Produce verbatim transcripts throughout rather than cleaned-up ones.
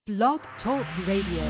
Blog Talk Radio.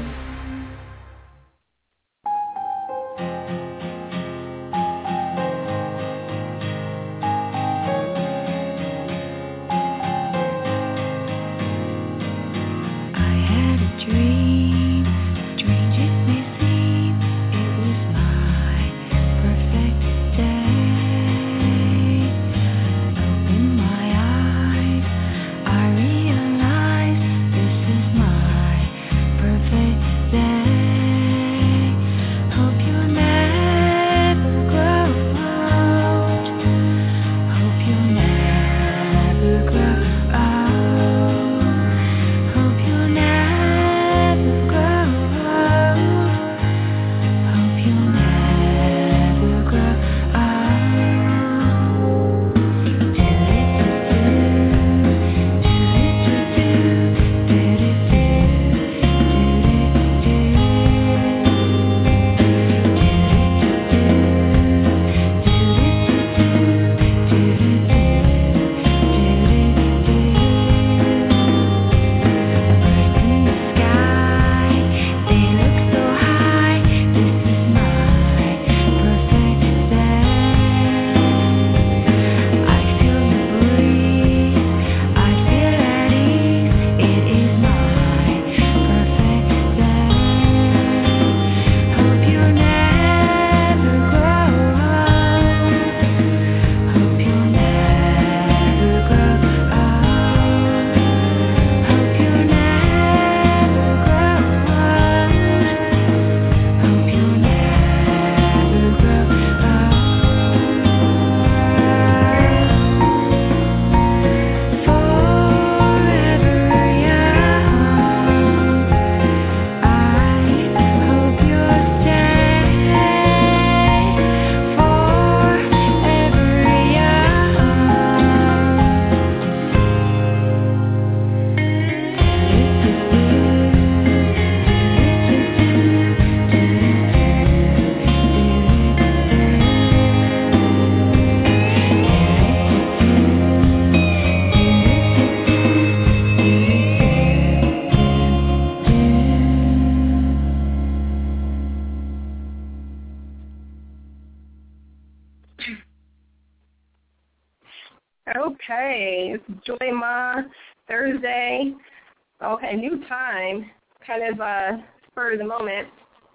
Okay, it's Joy Ma, Thursday. Okay, new time, kind of uh, spur of the moment.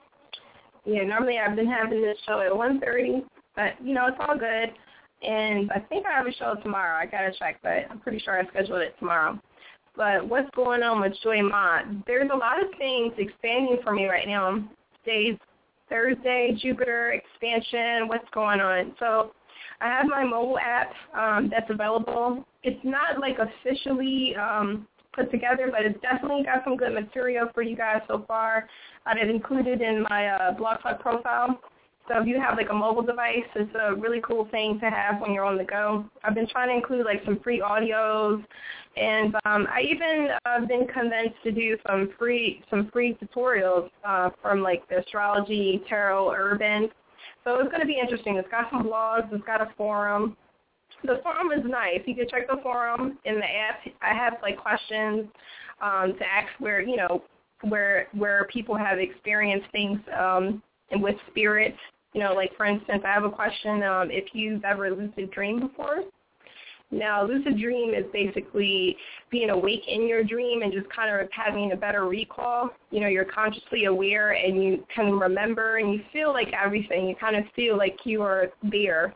Yeah, normally I've been having this show at one thirty, but, you know, it's all good. And I think I have a show tomorrow. I got to check, but I'm pretty sure I scheduled it tomorrow. But what's going on with Joy Ma? There's a lot of things expanding for me right now. Today's Thursday, Jupiter, expansion, what's going on? So I have my mobile app um, that's available. It's not, like, officially um, put together, but it's definitely got some good material for you guys so far. I've included in my uh, Blog Talk profile. So if you have, like, a mobile device, it's a really cool thing to have when you're on the go. I've been trying to include, like, some free audios, and um, I even uh, been convinced to do some free some free tutorials uh, from, like, the astrology, tarot, urban. So it's going to be interesting. It's got some blogs. It's got a forum. The forum is nice. You can check the forum in the app. I have, like, questions um, to ask where, you know, where where people have experienced things um, and with spirits. You know, like, for instance, I have a question, um, if you've ever lucid dreamed before. Now, lucid dream is basically being awake in your dream and just kind of having a better recall. You know, you're consciously aware and you can remember and you feel like everything. You kind of feel like you are there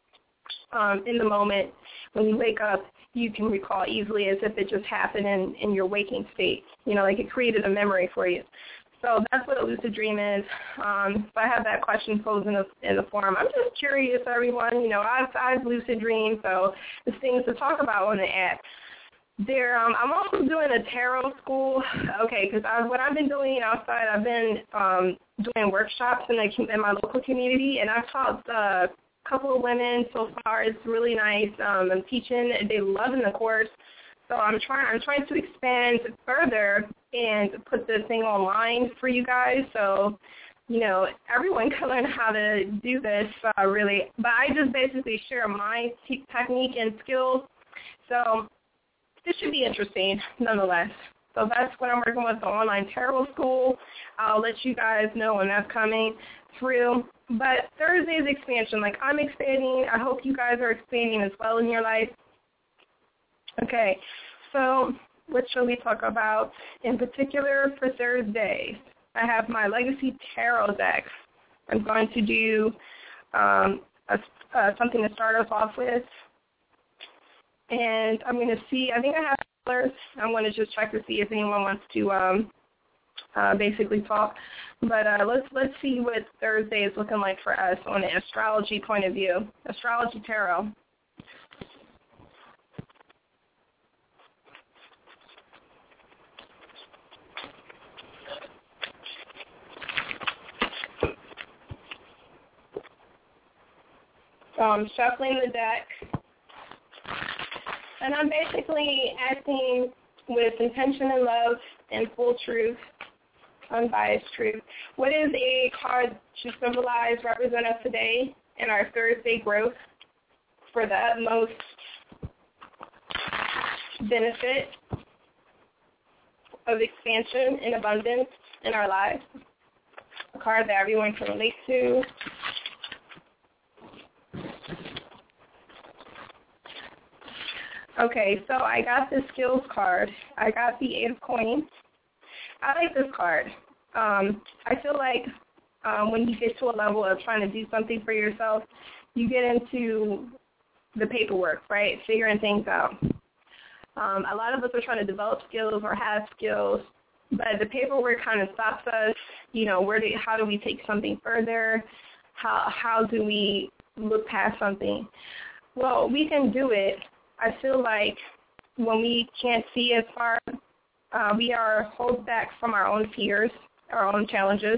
um, in the moment. When you wake up, you can recall easily as if it just happened in, in your waking state. You know, like it created a memory for you. So that's what a lucid dream is. Um, so I have that question posed in the, in the forum. I'm just curious, everyone. You know, I've, I've lucid dreamed, so there's things to talk about on the app. There, um, I'm also doing a tarot school. Okay, because what I've been doing outside, I've been um, doing workshops in, the, in my local community, and I've taught uh, a couple of women so far. It's really nice. Um, I'm teaching. They're loving the course. So I'm trying I'm trying to expand further and put the thing online for you guys so, you know, everyone can learn how to do this uh, really. But I just basically share my te- technique and skills. So this should be interesting nonetheless. So that's what I'm working with, the online tarot school. I'll let you guys know when that's coming through. But Thursday's expansion, like I'm expanding. I hope you guys are expanding as well in your life. Okay, so what shall we talk about in particular for Thursday? I have my Legacy Tarot deck. I'm going to do um, a, uh, something to start us off with. And I'm going to see, I think I have colors. I'm going to just check to see if anyone wants to um, uh, basically talk. But uh, let's let's see what Thursday is looking like for us on an astrology point of view. Astrology Tarot. So I'm shuffling the deck, and I'm basically acting with intention and love and full truth, unbiased truth. What is a card to symbolize, represent us today in our Thursday growth for the utmost benefit of expansion and abundance in our lives? A card that everyone can relate to. Okay, so I got the skills card. I got the Eight of Coins. I like this card. Um, I feel like um, when you get to a level of trying to do something for yourself, you get into the paperwork, right, figuring things out. Um, a lot of us are trying to develop skills or have skills, but the paperwork kind of stops us. You know, where do, how do we take something further? How how do we look past something? Well, we can do it. I feel like when we can't see as far, uh, we are held back from our own fears, our own challenges.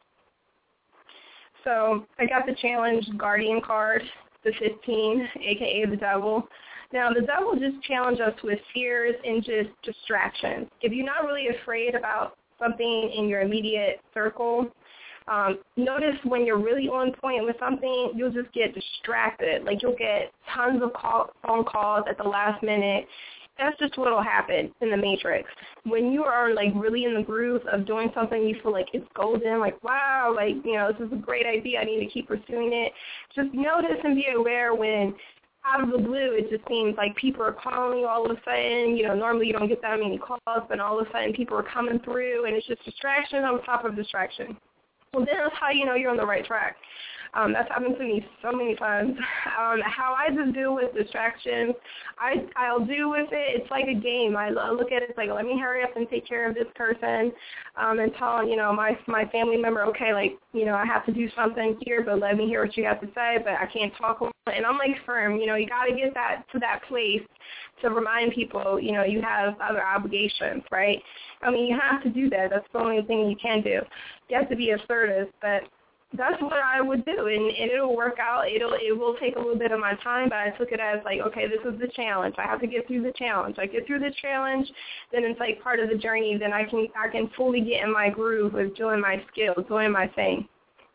So I got the challenge Guardian card, the fifteen, a k a the devil. Now, the devil just challenged us with fears and just distractions. If you're not really afraid about something in your immediate circle, Um, notice when you're really on point with something, you'll just get distracted. Like you'll get tons of call, phone calls at the last minute. That's just what will happen in the Matrix. When you are like really in the groove of doing something, you feel like it's golden, like, wow, like, you know, this is a great idea. I need to keep pursuing it. Just notice and be aware when out of the blue it just seems like people are calling you all of a sudden. You know, normally you don't get that many calls, but all of a sudden people are coming through, and it's just distraction on top of distraction. Well, then that's how you know you're on the right track. Um, that's happened to me so many times. Um, how I just deal with distractions, I, I'll deal with it. It's like a game. I look at it it's like, let me hurry up and take care of this person um, and tell, you know, my my family member, okay, like, you know, I have to do something here, but let me hear what you have to say, but I can't talk. And I'm like firm, you know, you got to get that to that place to remind people, you know, you have other obligations, right? I mean, you have to do that. That's the only thing you can do. You have to be assertive, but that's what I would do, and, and it'll work out. It'll it will take a little bit of my time, but I took it as like, okay, this is the challenge. I have to get through the challenge. I get through the challenge, then it's like part of the journey. Then I can I can fully get in my groove of doing my skills, doing my thing.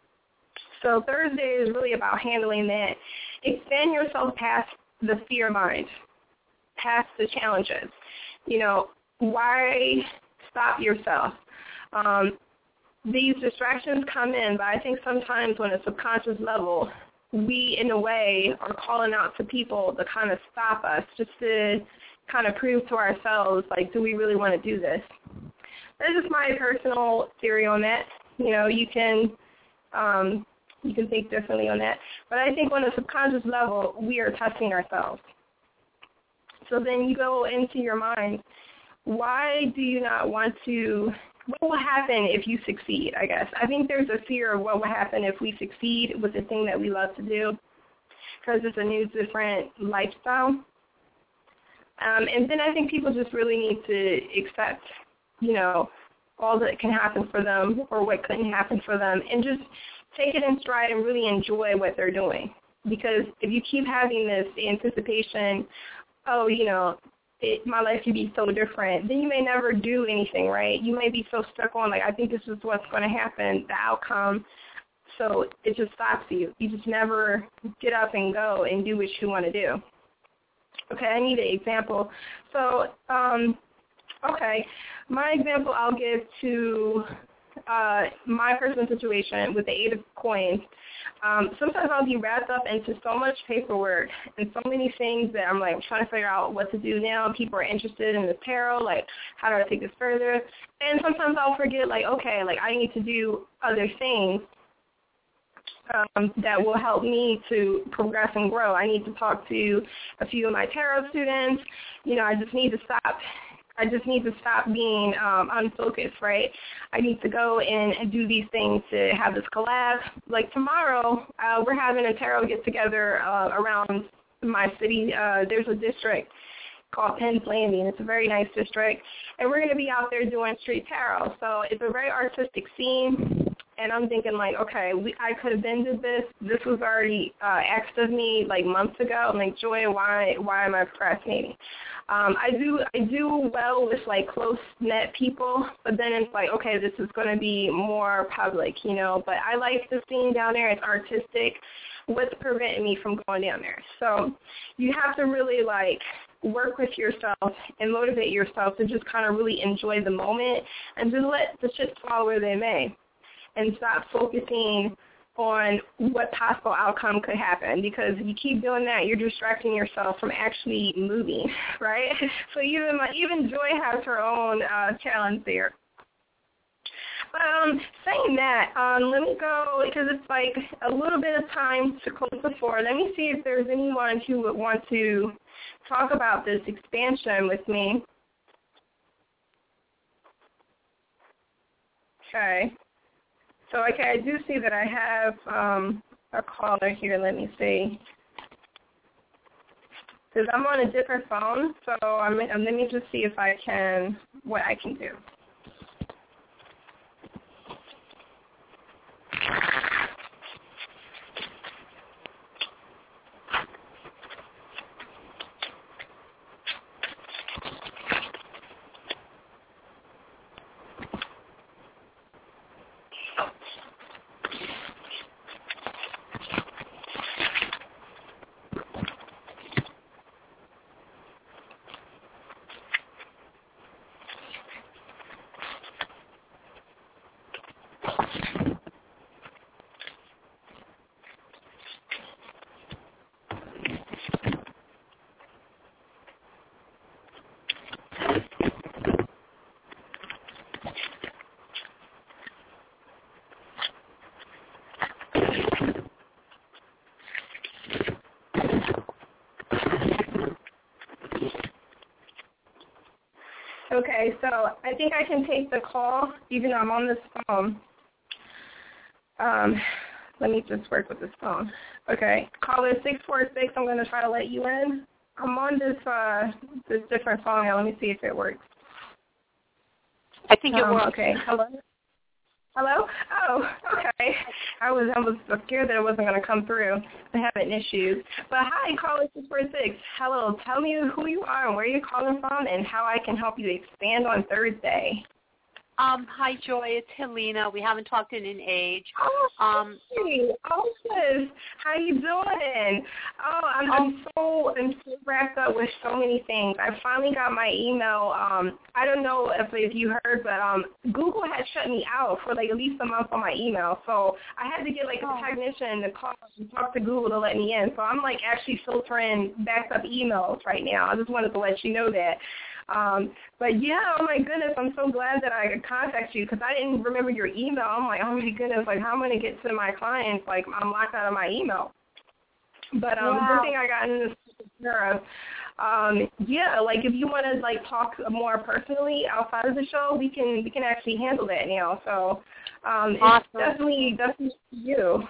So Thursday is really about handling that. Expand yourself past the fear mind, past the challenges. You know, why stop yourself? Um, These distractions come in, but I think sometimes on a subconscious level, we, in a way, are calling out to people to kind of stop us, just to kind of prove to ourselves, like, do we really want to do this? That's just my personal theory on that. You know, you can um, you can think differently on that. But I think on a subconscious level, we are testing ourselves. So then you go into your mind, why do you not want to... What will happen if you succeed, I guess? I think there's a fear of what will happen if we succeed with the thing that we love to do, because it's a new, different lifestyle. Um, and then I think people just really need to accept, you know, all that can happen for them or what couldn't happen for them, and just take it in stride and really enjoy what they're doing. Because if you keep having this anticipation, oh, you know, It, my life could be so different, then you may never do anything, right? You may be so stuck on, like, I think this is what's going to happen, the outcome, so it just stops you. You just never get up and go and do what you want to do. Okay, I need an example. So um, Okay. My example I'll give to uh, my personal situation with the Eight of Coins. Um, sometimes I'll be wrapped up into so much paperwork and so many things that I'm like I'm trying to figure out what to do now. People are interested in the tarot, like how do I take this further? And sometimes I'll forget, like, okay, like I need to do other things um, that will help me to progress and grow. I need to talk to a few of my tarot students. You know, I just need to stop. I just need to stop being um, unfocused, right? I need to go in and do these things to have this collab. Like tomorrow, uh, we're having a tarot get-together uh, around my city. Uh, there's a district called Penn's Landing. It's a very nice district. And we're going to be out there doing street tarot. So it's a very artistic scene. And I'm thinking, like, okay, we, I could have been did this. This was already uh, asked of me, like, months ago. I'm like, Joy, why why am I procrastinating? Um, I do I do well with, like, close-knit people, but then it's like, okay, this is going to be more public, you know. But I like the scene down there. It's artistic. What's preventing me from going down there? So you have to really, like, work with yourself and motivate yourself to just kind of really enjoy the moment and just let the chips fall where they may. And stop focusing on what possible outcome could happen, because if you keep doing that, you're distracting yourself from actually moving, right? So even my, even Joy has her own uh, challenge there. But um, saying that, um, let me go, because it's like a little bit of time to close the floor. Let me see if there's anyone who would want to talk about this expansion with me. Okay. So, okay, I do see that I have um, a caller here. Let me see. Because I'm on a different phone, so I'm, um, let me just see if I can, what I can do. Okay, so I think I can take the call, even though I'm on this phone. Um, let me just work with this phone. Okay, caller six four six, I'm going to try to let you in. I'm on this uh, this different phone now. Let me see if it works. I think it um, works. Okay, hello? Hello? Oh, okay. I was I was scared that it wasn't going to come through. I'm having issues. But hi, caller six four six. Hello, tell me who you are and where you're calling from and how I can help you expand on Thursday. Um, hi, Joy. It's Helena. We haven't talked in an age. Oh, um, hey, Alphys. How you doing? Oh, I'm, I'm so I'm so wrapped up with so many things. I finally got my email. Um, I don't know if if you heard, but um, Google had shut me out for like at least a month on my email. So I had to get like a technician to call and talk to Google to let me in. So I'm like actually filtering backed up emails right now. I just wanted to let you know that. Um, but yeah, oh my goodness, I'm so glad that I could contact you because I didn't remember your email. I'm like, oh my goodness, like how am I going to get to my clients? Like I'm locked out of my email. But um, wow. good thing I got in this era. Um, yeah, like if you want to like talk more personally outside of the show, we can we can actually handle that now. So um, awesome. It's definitely definitely you.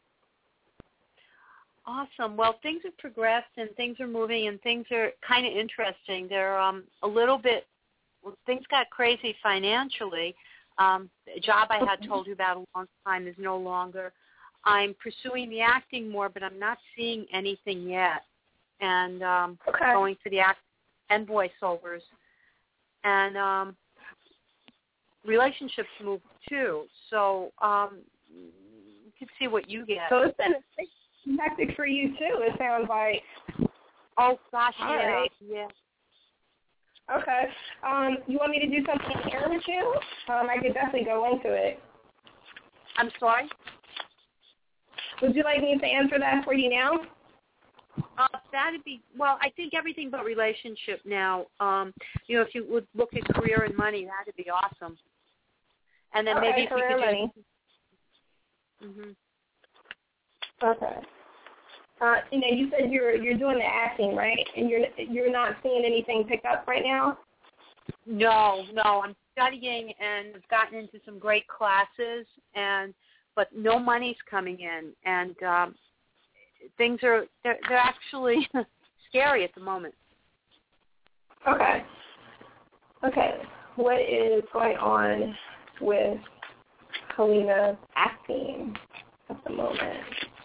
Awesome. Well, things have progressed and things are moving and things are kind of interesting. They're um, a little bit, well, things got crazy financially. Um, the job I had told you about a long time is no longer. I'm pursuing the acting more, but I'm not seeing anything yet. And um, okay. going for the act and voiceovers. And um, relationships move too. So um, you can see what you get. So it's been a hectic for you too, it sounds like. Oh gosh, All yeah, right. yeah. Okay. Um, you want me to do something here with you? Um, I could definitely go into it. I'm sorry? Would you like me to answer that for you now? Uh, that'd be, well, I think everything but relationship now. Um, you know, if you would look at career and money, that'd be awesome. And then okay, maybe if career you could money. Just, mm-hmm. Okay. Uh, you know, you said you're you're doing the acting, right? And you're you're not seeing anything pick up right now? No, no. I'm studying and I've gotten into some great classes, and but no money's coming in, and um, things are they're, they're actually scary at the moment. Okay. Okay. What is going on with Helena's acting at the moment?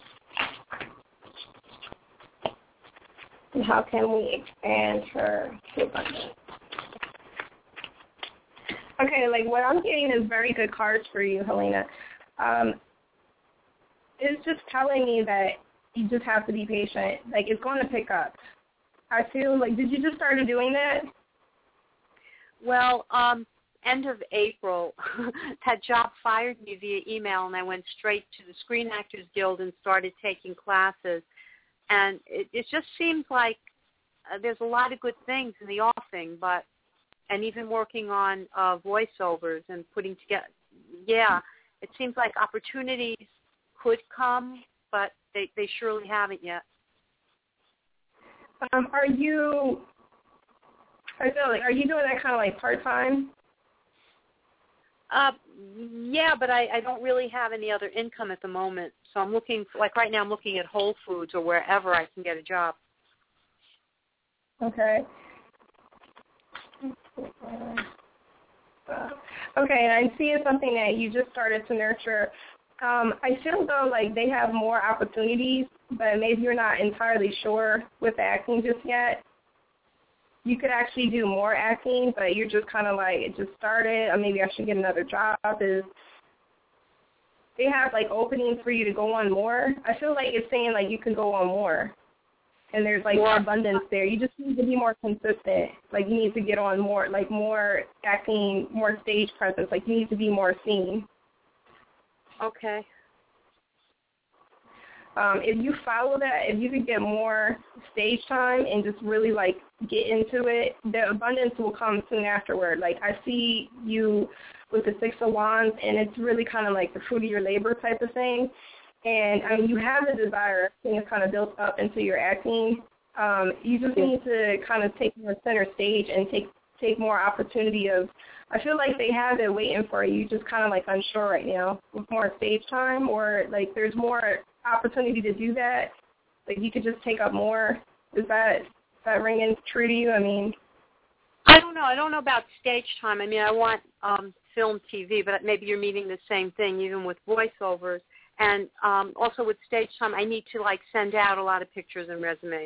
And how can we expand her to abundance? Okay, like what I'm getting is very good cards for you, Helena. Um, it's just telling me that you just have to be patient. Like it's going to pick up. I feel like, did you just start doing that? Well, um, end of April, that job fired me via email, and I went straight to the Screen Actors Guild and started taking classes. And it, it just seems like uh, there's a lot of good things in the offing, but and even working on uh, voiceovers and putting together, yeah, it seems like opportunities could come, but they, they surely haven't yet. Um, are you, I feel like, are you doing that kind of like part-time? Uh, yeah, but I, I don't really have any other income at the moment. So I'm looking, for, like right now I'm looking at Whole Foods or wherever I can get a job. Okay. Okay, and I see it's something that you just started to nurture. Um, I feel though like they have more opportunities, but maybe you're not entirely sure with acting just yet. You could actually do more acting, but you're just kind of like, it just started, or maybe I should get another job. Is they have like openings for you to go on more. I feel like it's saying like you can go on more, and there's like more abundance there. You just need to be more consistent. Like you need to get on more, like more acting, more stage presence. Like you need to be more seen. Okay. Um, if you follow that, if you could get more stage time and just really like get into it, the abundance will come soon afterward. Like I see you with the Six of Wands, and it's really kind of like the fruit of your labor type of thing. And I mean, you have the desire, everything is kind of built up into your acting. Um, you just need to kind of take more center stage and take take more opportunity of. I feel like they have it waiting for you. You're just kind of like unsure right now with more stage time, or like there's more opportunity to do that. Like you could just take up more. Is that is that ringing true to you? I mean, I don't know. I don't know about stage time. I mean, I want um, film, T V, but maybe you're meaning the same thing, even with voiceovers. And um, also with stage time, I need to like send out a lot of pictures and resumes.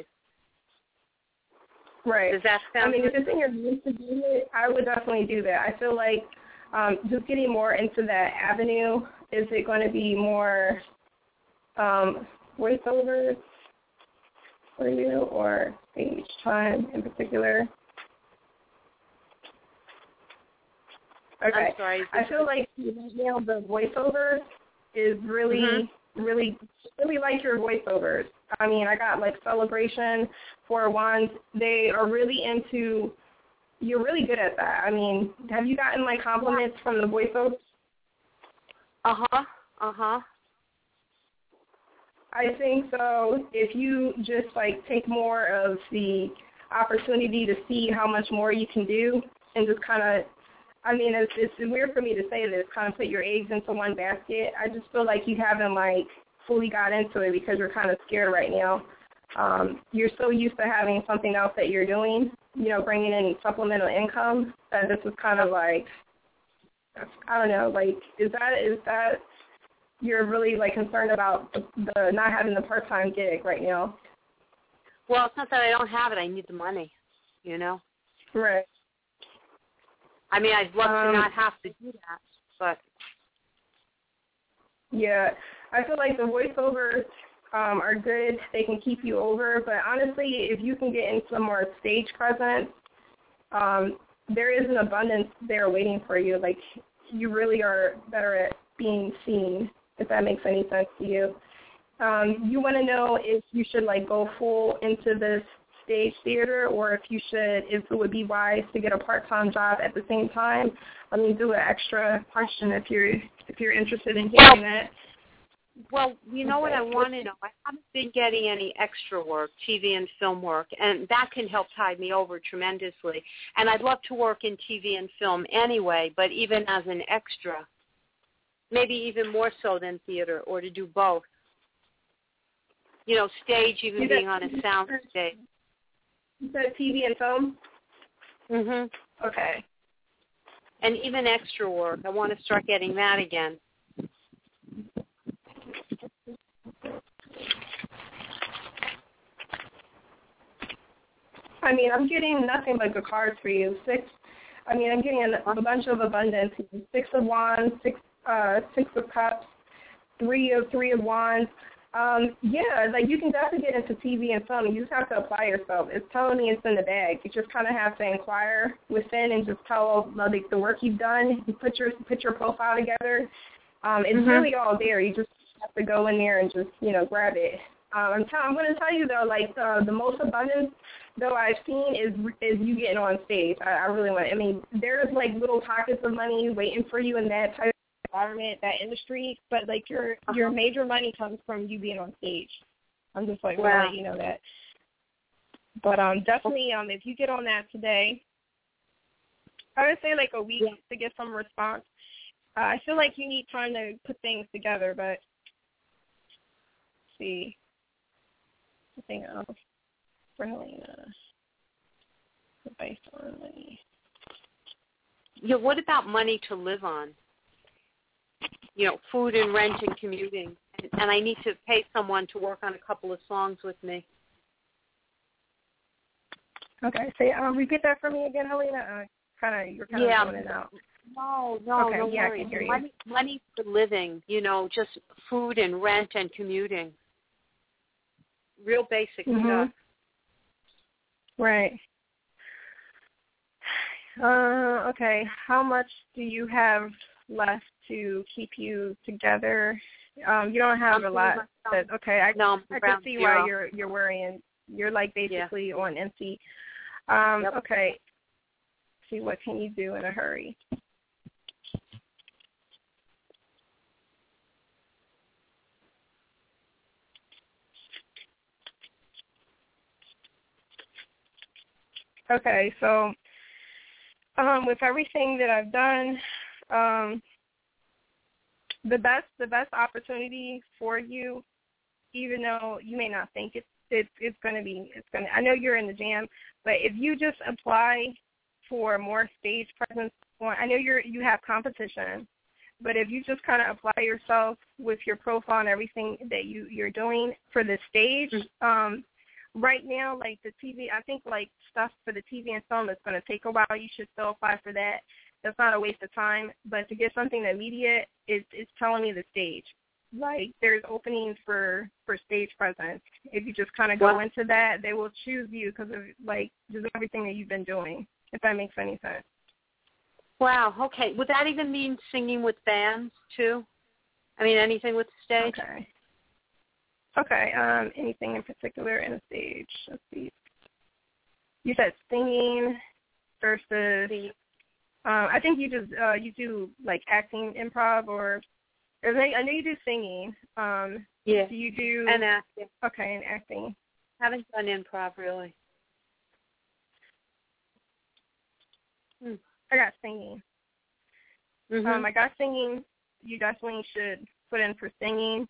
Right. Does that sound I mean, good? if it's in your mind to do it, I would definitely do that. I feel like um, just getting more into that avenue, is it going to be more um, voiceovers for you or stage time in particular? Okay. I'm sorry. I feel like you know the voiceovers is really, mm-hmm. really, really like your voiceovers. I mean, I got like Celebration, Four Wands. They are really into. You're really good at that. I mean, have you gotten like compliments from the voiceovers? Uh huh. Uh huh. I think so. If you just like take more of the opportunity to see how much more you can do, and just kind of. I mean, it's, it's weird for me to say this, kind of put your eggs into one basket. I just feel like you haven't, like, fully got into it because you're kind of scared right now. Um, you're so used to having something else that you're doing, you know, bringing in supplemental income, that this is kind of like, I don't know, like, is that, is that you're really, like, concerned about the, the not having the part-time gig right now? Well, it's not that I don't have it. I need the money, you know? Right. I mean, I'd love um, to not have to do that, but... Yeah, I feel like the voiceovers um, are good. They can keep you over, but honestly, if you can get in some more stage presence, um, there is an abundance there waiting for you. Like, you really are better at being seen, if that makes any sense to you. Um, you want to know if you should, like, go full into this stage theater, or if you should, if it would be wise to get a part-time job at the same time. Let me do an extra question if you're if you're interested in hearing that. Well, you know what I want to know? I haven't been getting any extra work, T V and film work, and that can help tide me over tremendously. And I'd love to work in T V and film anyway, but even as an extra, maybe even more so than theater, or to do both. You know, stage, even being on a sound stage. You said T V and film? Mm-hmm. Okay. And even extra work. I want to start getting that again. I mean, I'm getting nothing but good cards for you. Six. I mean, I'm getting a, a bunch of abundance. Six of wands, six, uh, six of cups, three of three of wands. Um, yeah, like you can definitely get into T V and film. You just have to apply yourself. It's telling me it's in the bag. You just kind of have to inquire within and just tell like the work you've done. You put your put your profile together. Um, it's mm-hmm. really all there. You just have to go in there and just you know grab it. Um, I'm, t- I'm going to tell you though, like uh, the most abundance though I've seen is is you getting on stage. I, I really want. I mean, there's like little pockets of money waiting for you in that type of environment, that industry, but like your uh-huh. your major money comes from you being on stage. I'm just like, wow. want to let you know that. But um, definitely, um, if you get on that today, I would say like a week yeah. to get some response. Uh, I feel like you need time to put things together, but let's see, something else for Helena. Advice on money. Yeah, what about money to live on? You know, food and rent and commuting. And, and I need to pay someone to work on a couple of songs with me. Okay, say, um, repeat that for me again, Helena. Uh, kind of, you're kind yeah. of going it out. No, no, okay, no yeah, worries. I can hear you. Money, money for living, you know, just food and rent and commuting. Real basic mm-hmm. stuff. Right. Uh, okay, how much do you have left to keep you together? Um, you don't have I'm a lot. But, okay, I, no, I can see zero. why you're you're worrying. You're like basically yeah. on empty. Um, yep. Okay. Let's see, what can you do in a hurry? Okay, so um, with everything that I've done, um, the best the best opportunity for you, even though you may not think it's it's, it's going to be it's going. I know you're in the jam, but if you just apply for more stage presence, I know you're you have competition, but if you just kind of apply yourself with your profile and everything that you you're doing for the stage. Mm-hmm. Um, Right now, like the T V, I think like stuff for the T V and film is going to take a while. You should still apply for that. That's not a waste of time. But to get something immediate, it's, it's telling me the stage. Like there's openings for, for stage presence. If you just kind of go wow. into that, they will choose you because of like just everything that you've been doing, if that makes any sense. Wow, okay. Would that even mean singing with bands too? I mean, anything with the stage? Okay. Okay, um, anything in particular in a stage? Let's see. You said singing versus, um, I think you just, uh, you do like acting, improv, or, or I know you do singing. Um, yeah. Do you do? And acting. Okay, and acting. Haven't done improv really. Hmm. I got singing. Mm-hmm. Um, I got singing. You definitely should put in for singing.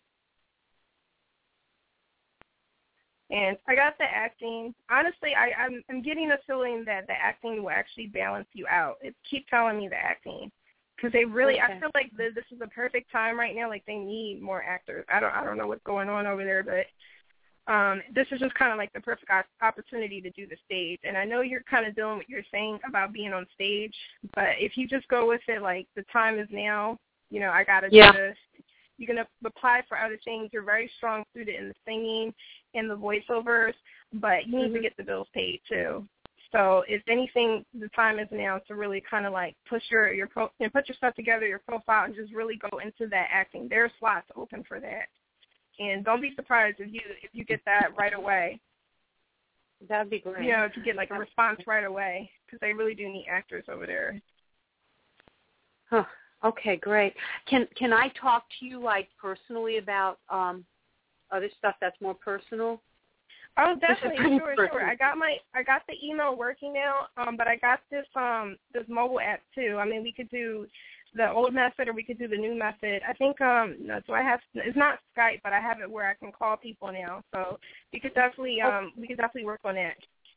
And I got the acting. Honestly, I, I'm, I'm getting a feeling that the acting will actually balance you out. It keeps telling me the acting because they really. Okay. I feel like this, this is the perfect time right now. Like they need more actors. I don't I don't know what's going on over there, but um, this is just kind of like the perfect opportunity to do the stage. And I know you're kind of doing what you're saying about being on stage, but if you just go with it, like the time is now. You know, I gotta yeah. do this. You can apply for other things. You're very strong suited in the singing and the voiceovers, but you need mm-hmm. to get the bills paid too. So if anything, the time is now to really kind of like push your your pro, you know, put your stuff together, your profile, and just really go into that acting. There are slots open for that, and don't be surprised if you if you get that right away. That'd be great. You know, to get like a response right away, because they really do need actors over there. Huh. Okay, great. Can can I talk to you like personally about um, other stuff that's more personal? Oh, definitely, sure, personal. sure. I got my I got the email working now, um, but I got this um this mobile app too. I mean, we could do the old method or we could do the new method. I think um no, so I have it's not Skype, but I have it where I can call people now. So we could definitely um we could definitely work on that.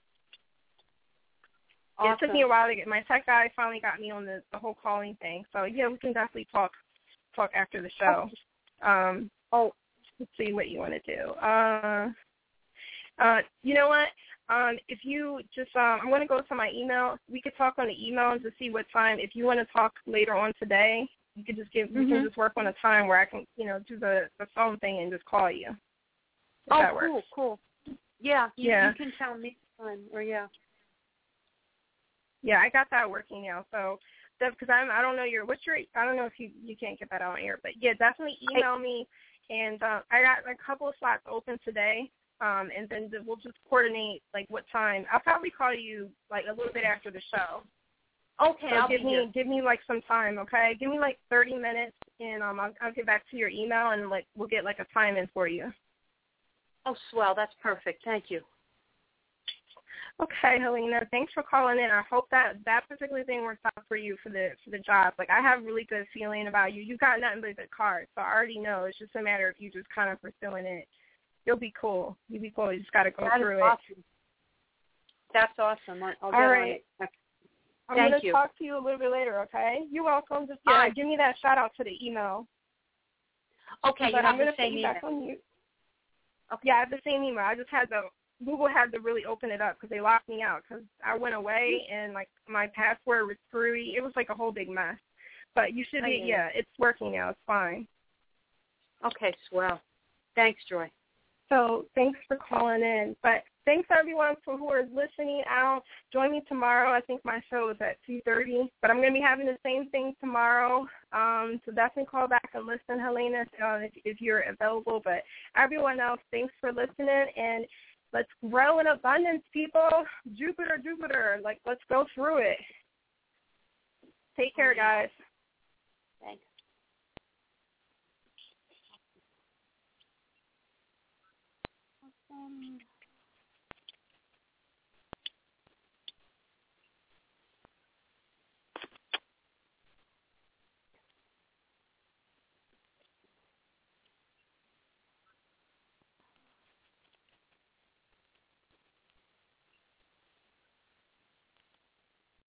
Awesome. Yeah, it took me a while to get my tech guy finally got me on the, the whole calling thing. So yeah, we can definitely talk talk after the show. Um oh let's see what you want to do. Uh Uh, you know what? Um, if you just, um, I'm going to go to my email. We could talk on the email to see what time. If you want to talk later on today, you could just give. Mm-hmm. We can just work on a time where I can, you know, do the, the phone thing and just call you. If oh, that cool, works. cool. Yeah, you, yeah. You can tell me time, or yeah. Yeah, I got that working now. So, because I'm, I don't know your, what's your, I don't know if you, you can't get that on air, but yeah, definitely email hey. me. And uh, I got a couple of slots open today. Um, and then we'll just coordinate, like, what time. I'll probably call you, like, a little bit after the show. Okay, so I'll give be me, here. give me, like, some time, okay? Give me, like, thirty minutes, and um, I'll, I'll get back to your email, and, like, we'll get, like, a time in for you. Oh, swell. That's perfect. Thank you. Okay, Helena, thanks for calling in. I hope that that particular thing works out for you for the for the job. Like, I have a really good feeling about you. You've got nothing but good cards, so I already know. It's just a matter of you just kind of pursuing it. You'll be cool. You'll be cool. You just got to go that through awesome. it. That's awesome. I'll, I'll get All right. on it. I'm Thank going to you. talk to you a little bit later, okay? You're welcome. Just yeah, right. give me that shout-out to the email. Okay, you but have I'm the gonna same email. On you. Okay. Yeah, I have the same email. I just had to, Google had to really open it up because they locked me out because I went away and, like, my password was screwy. It was, like, a whole big mess. But you should be, yeah, it's working now. It's fine. Okay, swell. Thanks, Joy. So thanks for calling in. But thanks, everyone, for who is listening out. Join me tomorrow. I think my show is at two thirty. But I'm going to be having the same thing tomorrow. Um, so definitely call back and listen, Helena, uh, if, if you're available. But everyone else, thanks for listening. And let's grow in abundance, people. Jupiter, Jupiter. Like, let's go through it. Take care, guys. Thanks. Um.